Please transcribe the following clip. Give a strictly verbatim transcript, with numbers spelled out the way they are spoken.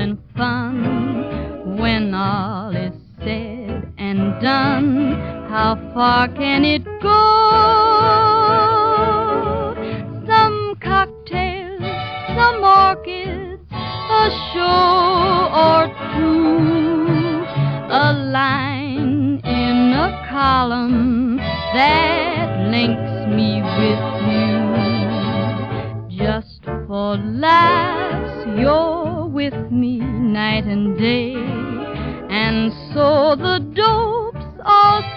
and fun. When all is said and done, how far can it go? Some cocktails, some orchids, a show or two, a line in a column that links me with you. Just for laughs, you're with me night and day, and so the dopes all